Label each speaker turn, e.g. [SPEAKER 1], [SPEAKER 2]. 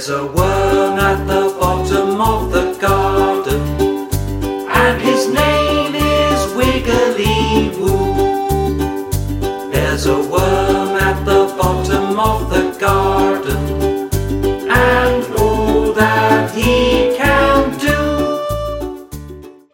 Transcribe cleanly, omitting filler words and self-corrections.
[SPEAKER 1] There's a worm at the bottom of the garden, and his name